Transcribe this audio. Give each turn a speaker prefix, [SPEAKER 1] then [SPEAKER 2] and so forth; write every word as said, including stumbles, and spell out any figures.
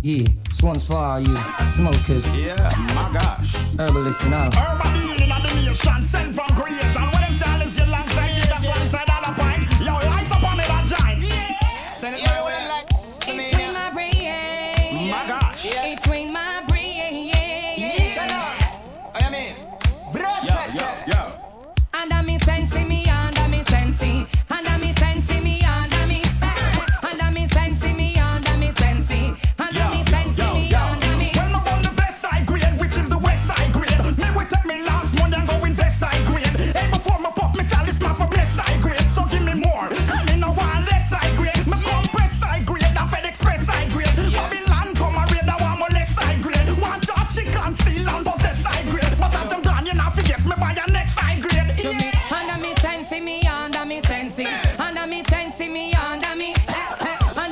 [SPEAKER 1] Yeah, this one's for all you smokers.
[SPEAKER 2] Yeah, my gosh.
[SPEAKER 1] Herbalists and all.
[SPEAKER 3] Urban healing and the nation sent from creation.